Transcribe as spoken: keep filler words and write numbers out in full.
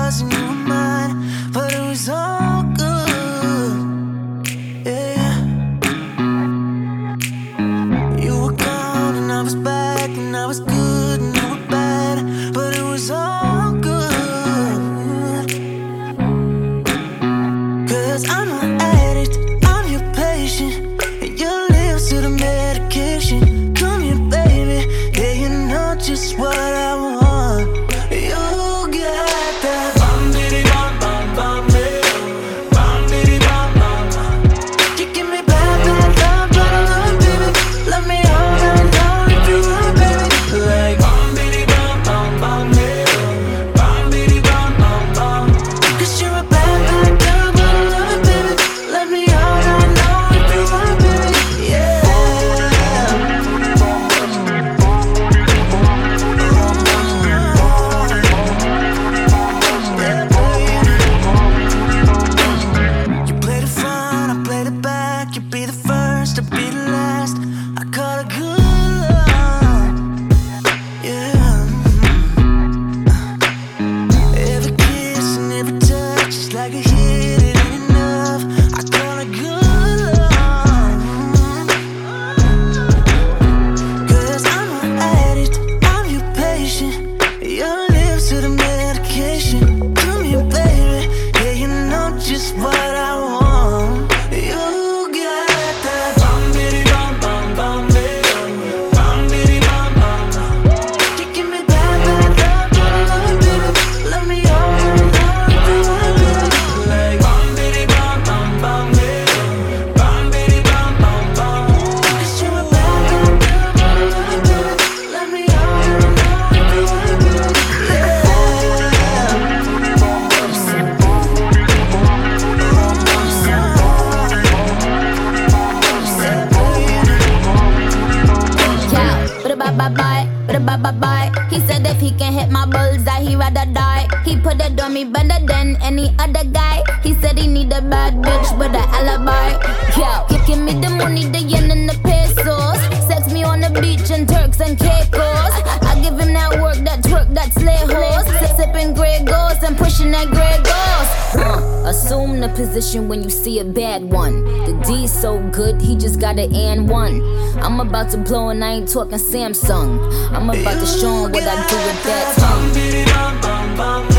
yours and you were mine, but it was all good. Yeah. You were gone and I was back, and I was good and you were bad, but it was all good. Cause I'm an addict, I'm your patient, and your lips to the medication. Come here, baby, yeah, you know just what I want. You got that bum bitty bum bum bum bitty, bum bitty bum bum bum. You give me bad bad love, but I love, baby. Love me all night long if you want, baby. Like bum bitty bum bum bum bitty, bum bitty bum bum bum. Cause you're a bad bad girl, but I love it, baby. Let me all night long if you want, baby. Yeah. You played it front, I played it back. You be the first, I be the last. I call it good love. Yeah. Every kiss and every touch is like a hit, it ain't enough. I call it good love. Cause I'm an addict, I'm your patient, your lips to the medication. Come here, baby, yeah, you know just what I want. You got that bum bitty bum bum bum bitty, bum bitty bum bum bum. You give me bad bad love, but I love it, baby. Love me all night long if you want, baby. Like bum bitty bum bum bum bitty, bum bitty bum bum bum. Cause you're a bad bad girl, but I love it, baby. Love me all night long if you want, baby. Yeah, but a bye bye bye, but a bye bye bye. He said if he can hit my bullseye, he rather die. He put it on me better than any other guy. He said he need a bad bitch with an alibi. Yeah, give, give me the money, the yen and the pesos. Sex me on the beach and Turks and Caicos. I give him that work, that twerk, that slay horse. Sipping Grey Goose and pushing that Grey Goose. Uh, assume the position when you see a bad one. The D's so good, he just got an and one. I'm about to blow and I ain't talking Samsung. I'm about to show him what I do with that tongue. Bum bitty bum bum bum.